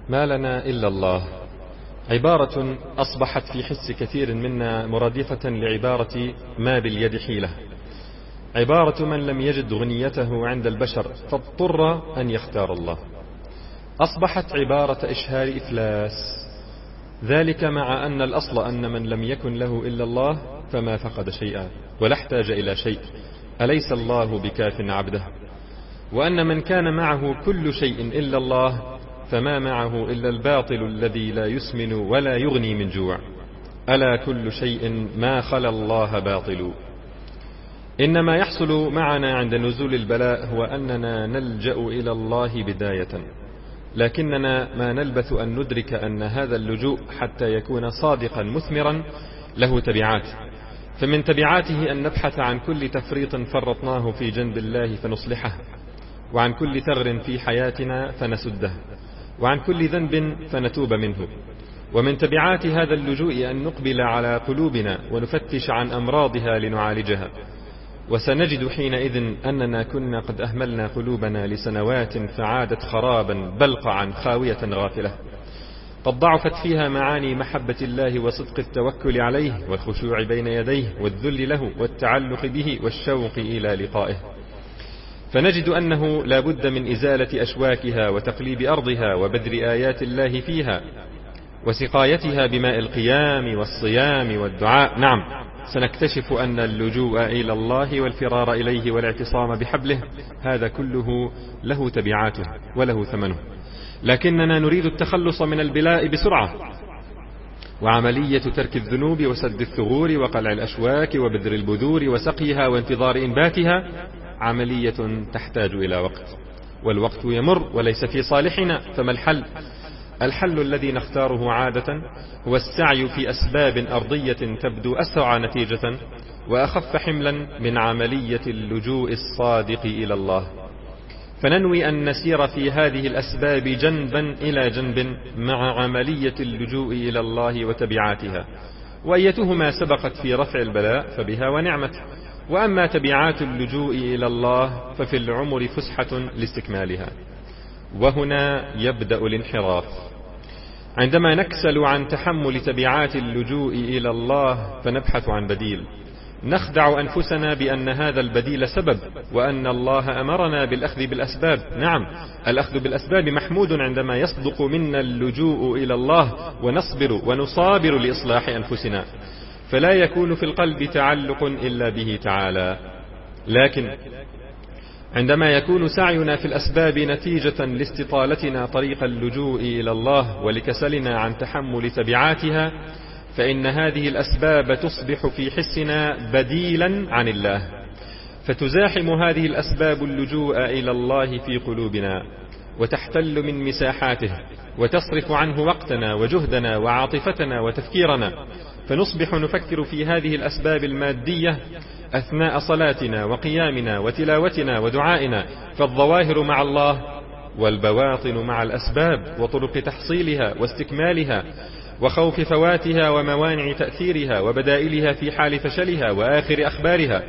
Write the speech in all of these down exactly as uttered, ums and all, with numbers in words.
ما لنا إلا الله عبارة أصبحت في حس كثير منا مرادفة لعبارة ما باليد حيلة، عبارة من لم يجد غنيته عند البشر فاضطر أن يختار الله. أصبحت عبارة إشهار إفلاس، ذلك مع أن الأصل أن من لم يكن له إلا الله فما فقد شيئا ولا احتاج إلى شيء، أليس الله بكاف عبده؟ وأن من كان معه كل شيء إلا الله فما معه إلا الباطل الذي لا يسمن ولا يغني من جوع. ألا كل شيء ما خلا الله باطل. إنما يحصل معنا عند نزول البلاء هو أننا نلجأ إلى الله بداية، لكننا ما نلبث أن ندرك أن هذا اللجوء حتى يكون صادقا مثمرا له تبعات. فمن تبعاته أن نبحث عن كل تفريط فرطناه في جنب الله فنصلحه، وعن كل ثغر في حياتنا فنسده، وعن كل ذنب فنتوب منه. ومن تبعات هذا اللجوء أن نقبل على قلوبنا ونفتش عن أمراضها لنعالجها، وسنجد حينئذ أننا كنا قد أهملنا قلوبنا لسنوات فعادت خرابا بلقعا خاوية غافلة، قد ضعفت فيها معاني محبة الله وصدق التوكل عليه والخشوع بين يديه والذل له والتعلق به والشوق إلى لقائه. فنجد أنه لا بد من إزالة أشواكها وتقليب أرضها وبذر آيات الله فيها وسقايتها بماء القيام والصيام والدعاء. نعم، سنكتشف أن اللجوء إلى الله والفرار إليه والاعتصام بحبله هذا كله له تبعاته وله ثمنه، لكننا نريد التخلص من البلاء بسرعة، وعملية ترك الذنوب وسد الثغور وقلع الأشواك وبذر البذور وسقيها وانتظار إنباتها عملية تحتاج إلى وقت، والوقت يمر وليس في صالحنا. فما الحل؟ الحل الذي نختاره عادة هو السعي في أسباب أرضية تبدو أسرع نتيجة وأخف حملا من عملية اللجوء الصادق إلى الله، فننوي أن نسير في هذه الأسباب جنبا إلى جنب مع عملية اللجوء إلى الله وتبعاتها، وأيتهما سبقت في رفع البلاء فبها ونعمت. وأما تبعات اللجوء إلى الله ففي العمر فسحة لاستكمالها. وهنا يبدأ الانحراف، عندما نكسل عن تحمل تبعات اللجوء إلى الله فنبحث عن بديل، نخدع أنفسنا بأن هذا البديل سبب، وأن الله أمرنا بالأخذ بالأسباب. نعم، الأخذ بالأسباب محمود عندما يصدق منا اللجوء إلى الله ونصبر ونصابر لإصلاح أنفسنا، فلا يكون في القلب تعلق إلا به تعالى. لكن عندما يكون سعينا في الأسباب نتيجة لاستطالتنا طريق اللجوء إلى الله ولكسلنا عن تحمل تبعاتها، فإن هذه الأسباب تصبح في حسنا بديلا عن الله، فتزاحم هذه الأسباب اللجوء إلى الله في قلوبنا وتحتل من مساحاته وتصرف عنه وقتنا وجهدنا وعاطفتنا وتفكيرنا، فنصبح نفكر في هذه الأسباب المادية أثناء صلاتنا وقيامنا وتلاوتنا ودعائنا، فالظواهر مع الله والبواطن مع الأسباب وطرق تحصيلها واستكمالها وخوف فواتها وموانع تأثيرها وبدائلها في حال فشلها وآخر أخبارها.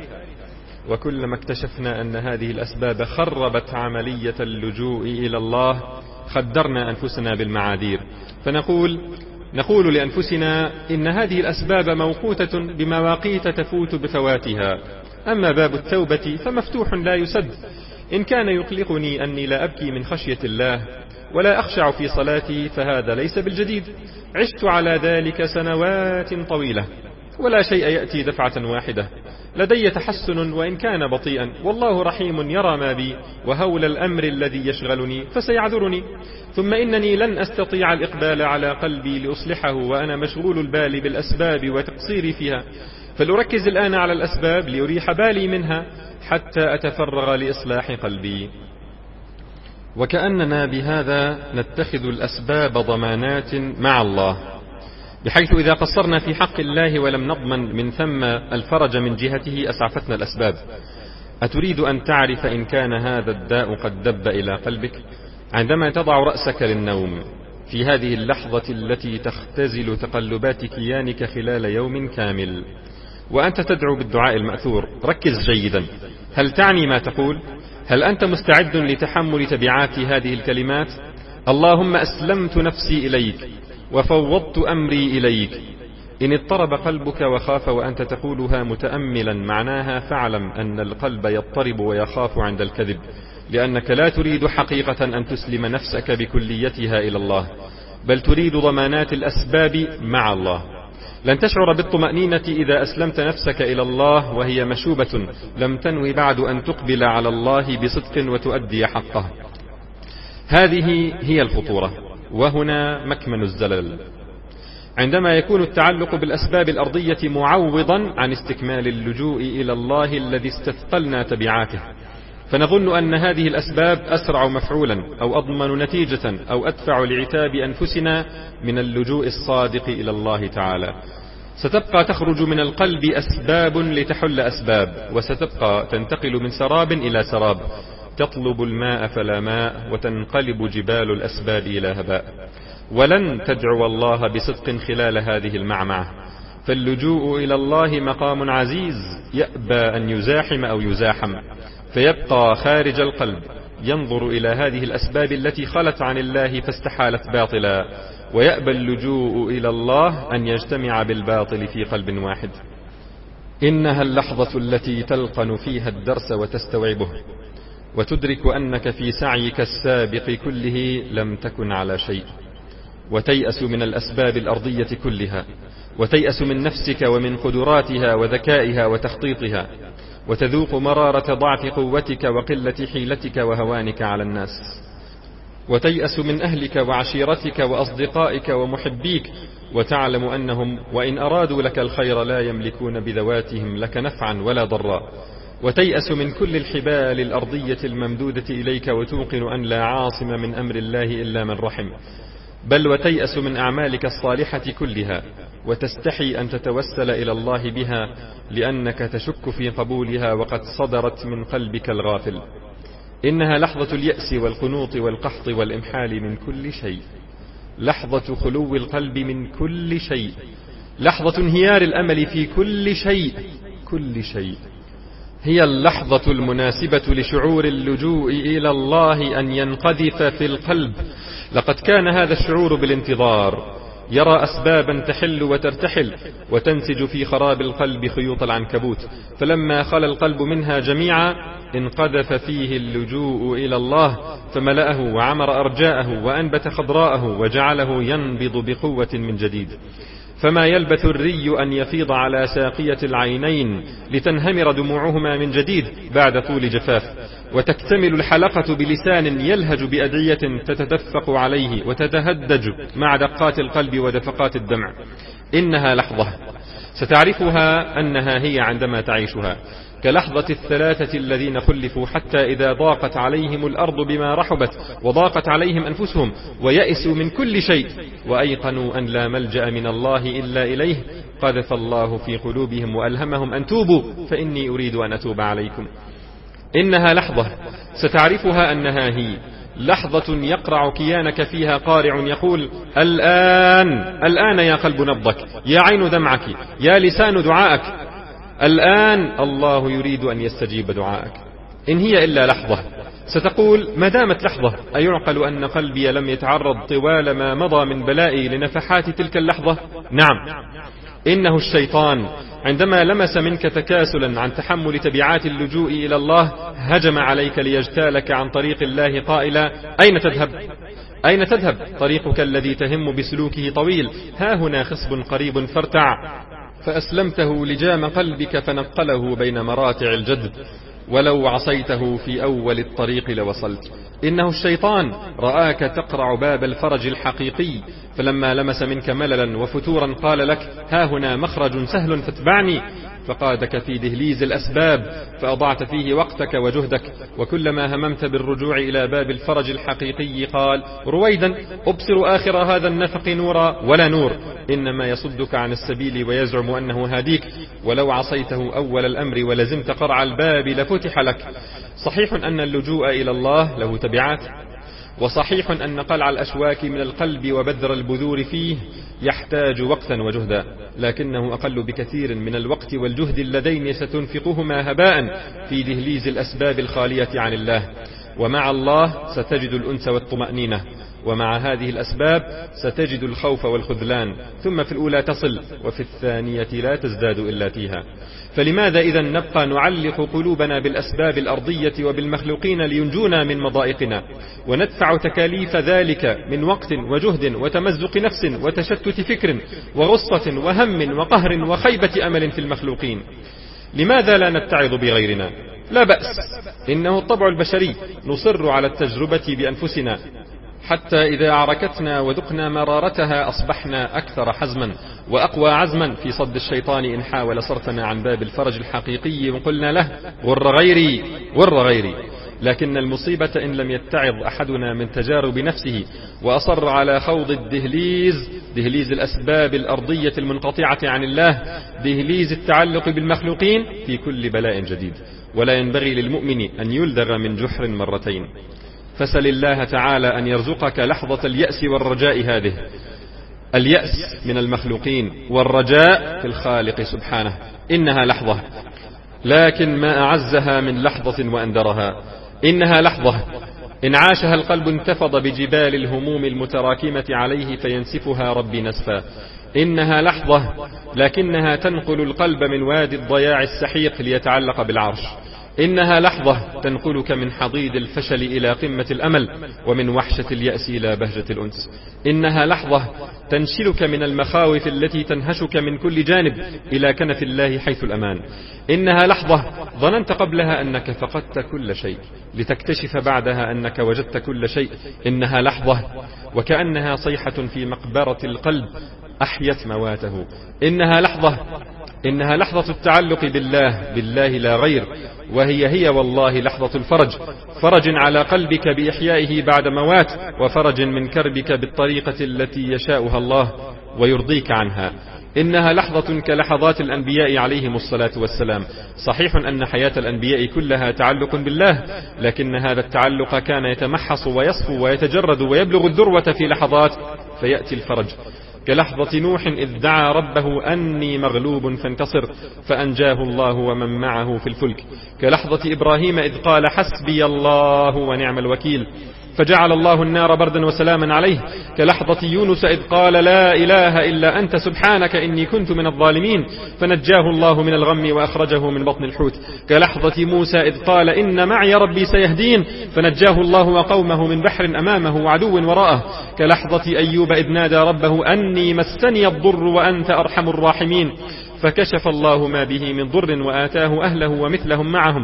وكلما اكتشفنا أن هذه الأسباب خربت عملية اللجوء إلى الله خدرنا أنفسنا بالمعاذير، فنقول نقول لأنفسنا إن هذه الأسباب موقوتة بمواقيت تفوت بفواتها، أما باب التوبة فمفتوح لا يسد. إن كان يقلقني أني لا أبكي من خشية الله ولا أخشع في صلاتي فهذا ليس بالجديد، عشت على ذلك سنوات طويلة ولا شيء يأتي دفعة واحدة. لدي تحسن وإن كان بطيئا، والله رحيم يرى ما بي، وهول الأمر الذي يشغلني فسيعذرني. ثم إنني لن أستطيع الإقبال على قلبي لأصلحه وأنا مشغول البال بالأسباب وتقصيري فيها، فلأركز الآن على الأسباب ليريح بالي منها حتى أتفرغ لإصلاح قلبي. وكأننا بهذا نتخذ الأسباب ضمانات مع الله، بحيث إذا قصرنا في حق الله ولم نضمن من ثم الفرج من جهته أسعفتنا الأسباب. أتريد أن تعرف إن كان هذا الداء قد دب إلى قلبك؟ عندما تضع رأسك للنوم في هذه اللحظة التي تختزل تقلبات كيانك خلال يوم كامل وأنت تدعو بالدعاء المأثور، ركز جيدا. هل تعني ما تقول؟ هل أنت مستعد لتحمل تبعات هذه الكلمات؟ اللهم أسلمت نفسي إليك وفوضت أمري إليك. إن اضطرب قلبك وخاف وأنت تقولها متأملا معناها فاعلم أن القلب يضطرب ويخاف عند الكذب، لأنك لا تريد حقيقة أن تسلم نفسك بكليتها إلى الله، بل تريد ضمانات الأسباب مع الله. لن تشعر بالطمأنينة إذا أسلمت نفسك إلى الله وهي مشوبة لم تنوي بعد أن تقبل على الله بصدق وتؤدي حقه. هذه هي الخطورة، وهنا مكمن الزلل. عندما يكون التعلق بالأسباب الأرضية معوضا عن استكمال اللجوء إلى الله الذي استثقلنا تبعاته، فنظن أن هذه الأسباب أسرع مفعولا أو أضمن نتيجة أو أدفع لعتاب أنفسنا من اللجوء الصادق إلى الله تعالى. ستبقى تخرج من القلب أسباب لتحل أسباب، وستبقى تنتقل من سراب إلى سراب، تطلب الماء فلا ماء، وتنقلب جبال الأسباب إلى هباء. ولن تدعو الله بصدق خلال هذه المعمعة، فاللجوء إلى الله مقام عزيز يأبى أن يزاحم أو يزاحم، فيبقى خارج القلب ينظر إلى هذه الأسباب التي خلت عن الله فاستحالت باطلا، ويأبى اللجوء إلى الله أن يجتمع بالباطل في قلب واحد. إنها اللحظة التي تلقن فيها الدرس وتستوعبه، وتدرك أنك في سعيك السابق كله لم تكن على شيء، وتيأس من الأسباب الأرضية كلها، وتيأس من نفسك ومن قدراتها وذكائها وتخطيطها، وتذوق مرارة ضعف قوتك وقلة حيلتك وهوانك على الناس، وتيأس من أهلك وعشيرتك وأصدقائك ومحبيك، وتعلم أنهم وإن أرادوا لك الخير لا يملكون بذواتهم لك نفعا ولا ضرا، وتيأس من كل الحبال الأرضية الممدودة إليك، وتوقن أن لا عاصم من أمر الله إلا من رحم، بل وتيأس من أعمالك الصالحة كلها، وتستحي أن تتوسل إلى الله بها لأنك تشك في قبولها وقد صدرت من قلبك الغافل. إنها لحظة اليأس والقنوط والقحط والإمحال من كل شيء، لحظة خلو القلب من كل شيء، لحظة انهيار الأمل في كل شيء كل شيء. هي اللحظة المناسبة لشعور اللجوء إلى الله أن ينقذف في القلب. لقد كان هذا الشعور بالانتظار، يرى أسبابا تحل وترتحل وتنسج في خراب القلب خيوط العنكبوت، فلما خلى القلب منها جميعا انقذف فيه اللجوء إلى الله، فملأه وعمر أرجاءه وأنبت خضراءه وجعله ينبض بقوة من جديد. فما يلبث الري أن يفيض على ساقية العينين لتنهمر دموعهما من جديد بعد طول جفاف، وتكتمل الحلقة بلسان يلهج بأدعية تتدفق عليه وتتهدج مع دقات القلب ودفقات الدمع. إنها لحظة ستعرفها أنها هي عندما تعيشها، كلحظة الثلاثة الذين خلفوا حتى إذا ضاقت عليهم الأرض بما رحبت وضاقت عليهم أنفسهم ويئسوا من كل شيء وأيقنوا أن لا ملجأ من الله إلا إليه، قذف الله في قلوبهم وألهمهم أن توبوا فإني أريد أن أتوب عليكم. إنها لحظة ستعرفها أنها هي لحظة يقرع كيانك فيها قارع يقول الآن الآن يا قلب نبضك، يا عين دمعك، يا لسان دعائك، الآن الله يريد أن يستجيب دعائك. إن هي إلا لحظة. ستقول ما دامت لحظة أيعقل أن قلبي لم يتعرض طوال ما مضى من بلائي لنفحات تلك اللحظة؟ نعم، إنه الشيطان عندما لمس منك تكاسلا عن تحمل تبعات اللجوء إلى الله هجم عليك ليجتالك عن طريق الله قائلا أين تذهب؟ أين تذهب؟ طريقك الذي تهم بسلوكه طويل، ها هنا خصب قريب فارتع. فأسلمته لجام قلبك فنقله بين مراتع الجدب، ولو عصيته في أول الطريق لوصلت. إنه الشيطان رآك تقرع باب الفرج الحقيقي، فلما لمس منك مللا وفتورا قال لك ها هنا مخرج سهل فاتبعني، فقادك في دهليز الأسباب فأضعت فيه وقتك وجهدك، وكلما هممت بالرجوع إلى باب الفرج الحقيقي قال رويدا أبصر آخر هذا النفق نورا ولا نور، إنما يصدك عن السبيل ويزعم أنه هاديك، ولو عصيته أول الأمر ولزمت قرع الباب لفتح لك. صحيح أن اللجوء إلى الله له تبعات، وصحيح أن قلع الأشواك من القلب وبذر البذور فيه يحتاج وقتا وجهدا، لكنه أقل بكثير من الوقت والجهد اللذين ستنفقهما هباء في دهليز الأسباب الخالية عن الله. ومع الله ستجد الأنس والطمأنينة، ومع هذه الأسباب ستجد الخوف والخذلان، ثم في الأولى تصل وفي الثانية لا تزداد إلا تيها. فلماذا إذا نبقى نعلق قلوبنا بالأسباب الأرضية وبالمخلوقين لينجونا من مضائقنا، وندفع تكاليف ذلك من وقت وجهد وتمزق نفس وتشتت فكر وغصة وهم وقهر وخيبة أمل في المخلوقين؟ لماذا لا نتعظ بغيرنا؟ لا بأس، إنه الطبع البشري، نصر على التجربة بأنفسنا، حتى إذا عركتنا وذقنا مرارتها أصبحنا أكثر حزما وأقوى عزما في صد الشيطان إن حاول صرفنا عن باب الفرج الحقيقي، وقلنا له غر غيري غر غيري. لكن المصيبة إن لم يتعظ أحدنا من تجارب نفسه وأصر على خوض الدهليز، دهليز الأسباب الأرضية المنقطعة عن الله، دهليز التعلق بالمخلوقين، في كل بلاء جديد. ولا ينبغي للمؤمن أن يلدغ من جحر مرتين. فسل الله تعالى أن يرزقك لحظة اليأس والرجاء هذه، اليأس من المخلوقين والرجاء في الخالق سبحانه. إنها لحظة، لكن ما أعزها من لحظة وأندرها. إنها لحظة إن عاشها القلب انتفض بجبال الهموم المتراكمة عليه فينسفها ربي نسفا. إنها لحظة لكنها تنقل القلب من وادي الضياع السحيق ليتعلق بالعرش. إنها لحظة تنقلك من حضيض الفشل إلى قمة الأمل، ومن وحشة اليأس إلى بهجة الأنس. إنها لحظة تنشلك من المخاوف التي تنهشك من كل جانب إلى كنف الله حيث الأمان. إنها لحظة ظننت قبلها أنك فقدت كل شيء لتكتشف بعدها أنك وجدت كل شيء. إنها لحظة وكأنها صيحة في مقبرة القلب أحيت مواته. إنها لحظة إنها لحظة التعلق بالله بالله لا غير، وهي هي والله لحظة الفرج، فرج على قلبك بإحيائه بعد موات، وفرج من كربك بالطريقة التي يشاؤها الله ويرضيك عنها. إنها لحظة كلحظات الأنبياء عليهم الصلاة والسلام. صحيح أن حياة الأنبياء كلها تعلق بالله، لكن هذا التعلق كان يتمحص ويصفو ويتجرد ويبلغ الذروة في لحظات فيأتي الفرج. كلحظة نوح إذ دعا ربه أني مغلوب فانتصر فأنجاه الله ومن معه في الفلك. كلحظة إبراهيم إذ قال حسبي الله ونعم الوكيل فجعل الله النار بردا وسلاما عليه. كلحظة يونس إذ قال لا إله إلا أنت سبحانك إني كنت من الظالمين فنجاه الله من الغم وأخرجه من بطن الحوت. كلحظة موسى إذ قال إن معي ربي سيهدين فنجاه الله وقومه من بحر أمامه وعدو وراءه. كلحظة أيوب إذ نادى ربه أني مسني الضر وأنت أرحم الراحمين فكشف الله ما به من ضر وآتاه أهله ومثلهم معهم.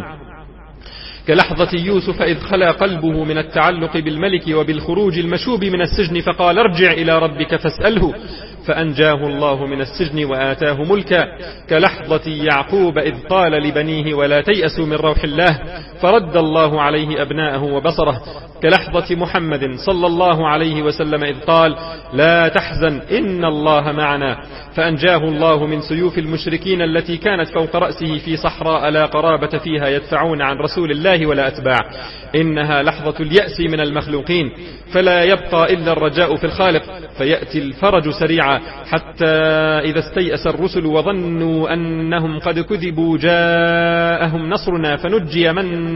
كلحظة يوسف إذ خلا قلبه من التعلق بالملك وبالخروج المشوب من السجن فقال ارجع إلى ربك فاسأله فأنجاه الله من السجن وآتاه ملكا. كلحظة يعقوب إذ قال لبنيه ولا تيأسوا من روح الله فرد الله عليه أبناءه وبصره. كلحظة محمد صلى الله عليه وسلم إذ قال لا تحزن إن الله معنا فأنجاه الله من سيوف المشركين التي كانت فوق رأسه في صحراء لا قرابة فيها يدفعون عن رسول الله ولا أتباع. إنها لحظة اليأس من المخلوقين فلا يبقى إلا الرجاء في الخالق فيأتي الفرج سريعا حتى إذا استيأس الرسل وظنوا أنهم قد كذبوا جاءهم نصرنا فنجي من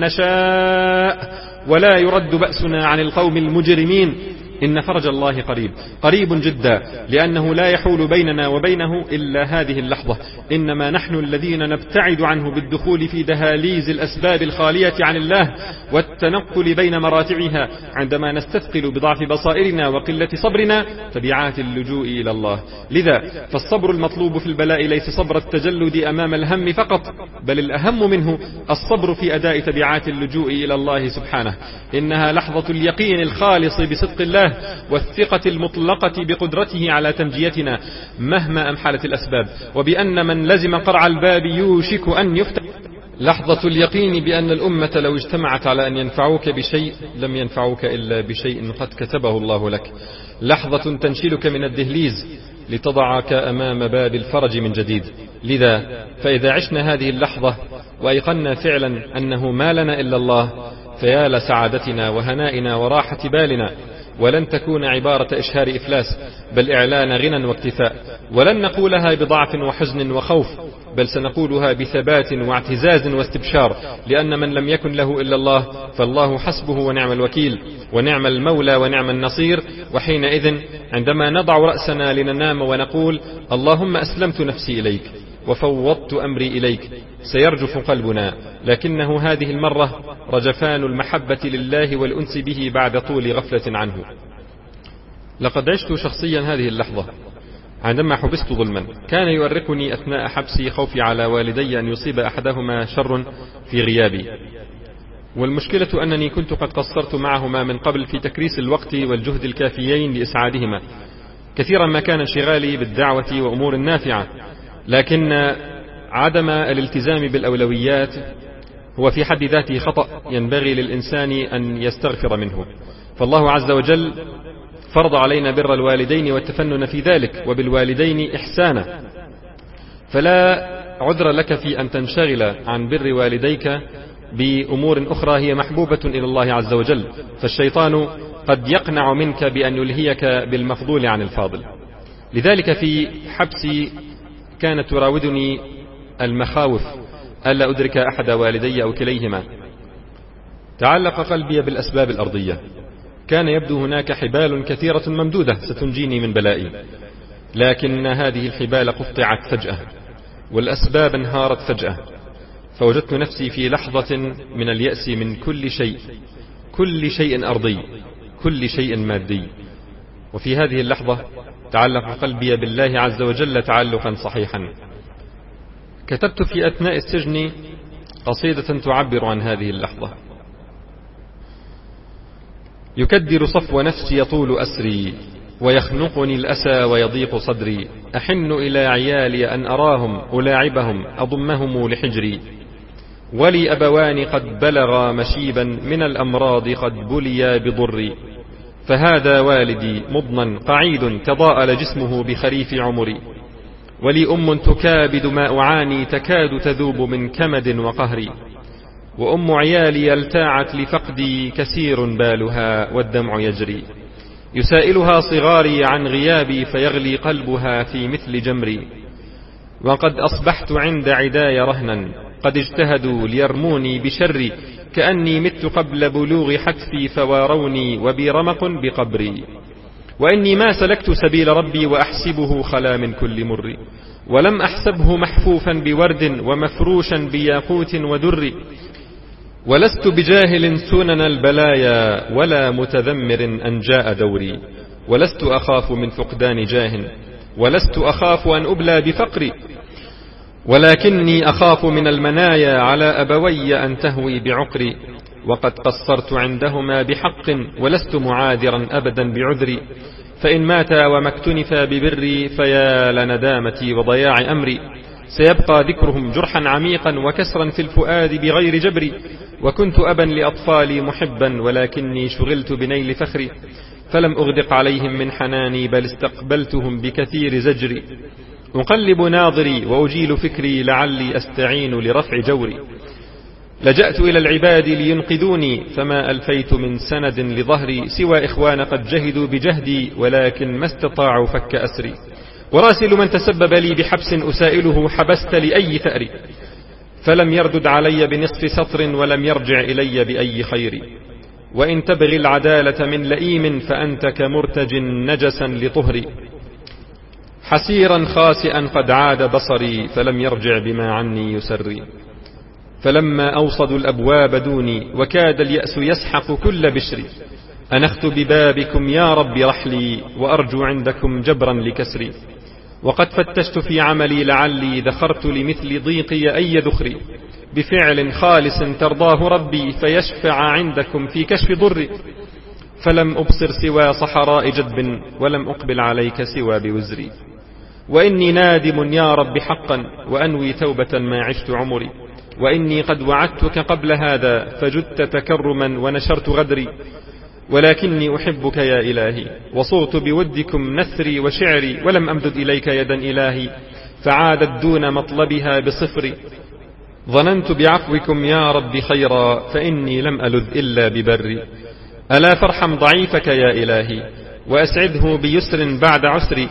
نشاء ولا يرد بأسنا عن القوم المجرمين. إن فرج الله قريب قريب جدا، لأنه لا يحول بيننا وبينه إلا هذه اللحظة. إنما نحن الذين نبتعد عنه بالدخول في دهاليز الأسباب الخالية عن الله والتنقل بين مراتعها عندما نستثقل بضعف بصائرنا وقلة صبرنا تبعات اللجوء إلى الله. لذا فالصبر المطلوب في البلاء ليس صبر التجلد أمام الهم فقط، بل الأهم منه الصبر في أداء تبعات اللجوء إلى الله سبحانه. إنها لحظة اليقين الخالص بصدق الله والثقة المطلقة بقدرته على تنجيتنا مهما أمحلت الأسباب، وبأن من لزم قرع الباب يوشك أن يفتح. لحظة اليقين بأن الأمة لو اجتمعت على أن ينفعوك بشيء لم ينفعوك إلا بشيء قد كتبه الله لك. لحظة تنشلك من الدهليز لتضعك أمام باب الفرج من جديد. لذا فإذا عشنا هذه اللحظة وأيقنا فعلا أنه ما لنا إلا الله فيا لسعادتنا وهنائنا وراحة بالنا. ولن تكون عبارة إشهار إفلاس بل إعلان غنى واكتفاء، ولن نقولها بضعف وحزن وخوف بل سنقولها بثبات واعتزاز واستبشار، لأن من لم يكن له إلا الله فالله حسبه ونعم الوكيل ونعم المولى ونعم النصير. وحينئذ عندما نضع رأسنا لننام ونقول اللهم أسلمت نفسي إليك وفوضت أمري إليك، سيرجف قلبنا، لكنه هذه المرة رجفان المحبة لله والأنس به بعد طول غفلة عنه. لقد عشت شخصيا هذه اللحظة عندما حبست ظلما. كان يؤرقني أثناء حبسي خوفي على والدي أن يصيب أحدهما شر في غيابي، والمشكلة أنني كنت قد قصرت معهما من قبل في تكريس الوقت والجهد الكافيين لإسعادهما. كثيرا ما كان انشغالي بالدعوة وأمور نافعة، لكن عدم الالتزام بالأولويات هو في حد ذاته خطأ ينبغي للإنسان أن يستغفر منه. فالله عز وجل فرض علينا بر الوالدين والتفنن في ذلك، وبالوالدين إحسانا، فلا عذر لك في أن تنشغل عن بر والديك بأمور أخرى هي محبوبة إلى الله عز وجل، فالشيطان قد يقنع منك بأن يلهيك بالمفضول عن الفاضل. لذلك في حبسي كانت تراودني المخاوف ألا أدرك أحد والدي أو كليهما. تعلق قلبي بالأسباب الأرضية، كان يبدو هناك حبال كثيرة ممدودة ستنجيني من بلائي، لكن هذه الحبال قطعت فجأة والأسباب انهارت فجأة، فوجدت نفسي في لحظة من اليأس من كل شيء، كل شيء أرضي، كل شيء مادي. وفي هذه اللحظة تعلق قلبي بالله عز وجل تعلقا صحيحا. كتبت في أثناء السجن قصيدة تعبر عن هذه اللحظة: يكدر صفو نفسي يطول أسري، ويخنقني الأسى ويضيق صدري، أحن إلى عيالي أن أراهم ألاعبهم أضمهم لحجري، ولي أبوان قد بلغا مشيبا من الأمراض قد بليا بضري، فهذا والدي مضنا قعيد تضاءل جسمه بخريف عمري، ولي أم تكابد ما أعاني تكاد تذوب من كمد وقهري، وأم عيالي التاعت لفقدي كثير بالها والدمع يجري، يسائلها صغاري عن غيابي فيغلي قلبها في مثل جمري، وقد أصبحت عند عداي رهنا قد اجتهدوا ليرموني بشري، كأني مت قبل بلوغ حتفي فواروني وبي رمق بقبري، وإني ما سلكت سبيل ربي وأحسبه خلا من كل مر، ولم أحسبه محفوفا بورد ومفروشا بياقوت ودر، ولست بجاهل سنن البلايا ولا متذمر أن جاء دوري، ولست أخاف من فقدان جاه، ولست أخاف أن أبلى بفقري، ولكني أخاف من المنايا على أبوي أن تهوي بعقري، وقد قصرت عندهما بحق ولست معاذرا أبدا بعذري، فإن ماتا وما اكتنفا ببري فيا لندامتي وضياع أمري، سيبقى ذكرهم جرحا عميقا وكسرا في الفؤاد بغير جبري، وكنت أبا لأطفالي محبا ولكني شغلت بنيل فخري، فلم أغدق عليهم من حناني بل استقبلتهم بكثير زجري، أقلب ناظري وأجيل فكري لعلي أستعين لرفع جوري، لجأت إلى العباد لينقذوني فما ألفيت من سند لظهري سوى إخوان قد جهدوا بجهدي ولكن ما استطاعوا فك أسري، وراسل من تسبب لي بحبس أسائله حبست لأي ثأر، فلم يردد علي بنصف سطر ولم يرجع إلي بأي خير، وإن تبغي العدالة من لئيم فأنت كمرتج نجسا لطهري، حسيرا خاسئا قد عاد بصري فلم يرجع بما عني يسري، فلما أوصدوا الأبواب دوني وكاد اليأس يسحق كل بشري، أنخت ببابكم يا رب رحلي وأرجو عندكم جبرا لكسري، وقد فتشت في عملي لعلي ذخرت لمثل ضيقي أي ذخري، بفعل خالص ترضاه ربي فيشفع عندكم في كشف ضري، فلم أبصر سوى صحراء جدب ولم أقبل عليك سوى بوزري، وإني نادم يا رب حقا وأنوي توبة ما عشت عمري، وإني قد وعدتك قبل هذا فجدت تكرما ونشرت غدري، ولكني أحبك يا إلهي وصغت بودكم نثري وشعري، ولم أمدد إليك يدا إلهي فعادت دون مطلبها بصفري، ظننت بعفوكم يا رب خيرا فإني لم ألذ إلا ببري، ألا فارحم ضعيفك يا إلهي وأسعده بيسر بعد عسري،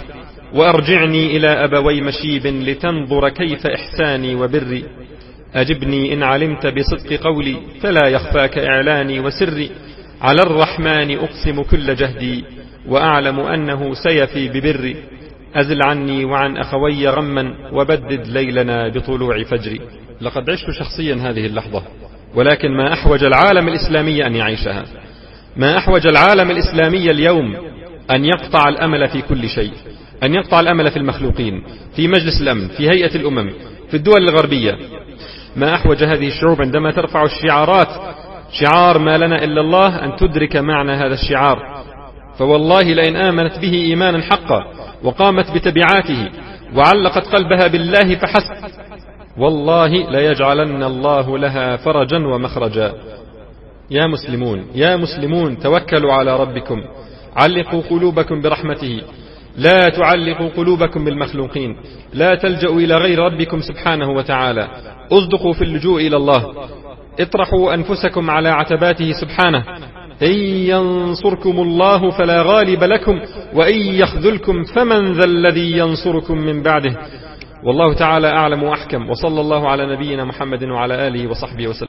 وأرجعني إلى أبوي مشيب لتنظر كيف إحساني وبري. أجبني إن علمت بصدق قولي فلا يخفاك إعلاني وسري. على الرحمن أقسم كل جهدي وأعلم أنه سيفي ببري. أزل عني وعن أخوي غما وبدد ليلنا بطلوع فجري. لقد عشت شخصيا هذه اللحظة، ولكن ما أحوج العالم الإسلامي أن يعيشها. ما أحوج العالم الإسلامي اليوم أن يقطع الأمل في كل شيء، أن يقطع الأمل في المخلوقين، في مجلس الأمن، في هيئة الأمم، في الدول الغربية. ما أحوج هذه الشعوب عندما ترفع الشعارات، شعار ما لنا إلا الله، أن تدرك معنى هذا الشعار. فوالله لئن آمنت به إيمانا حقا وقامت بتبعاته وعلقت قلبها بالله فحسب، والله ليجعلن الله لها فرجا ومخرجا. يا مسلمون يا مسلمون توكلوا على ربكم، علقوا قلوبكم برحمته، لا تعلقوا قلوبكم بالمخلوقين، لا تلجأوا إلى غير ربكم سبحانه وتعالى، اصدقوا في اللجوء إلى الله، اطرحوا أنفسكم على عتباته سبحانه. إن ينصركم الله فلا غالب لكم وإن يخذلكم فمن ذا الذي ينصركم من بعده. والله تعالى أعلم وأحكم، وصلى الله على نبينا محمد وعلى آله وصحبه وسلم.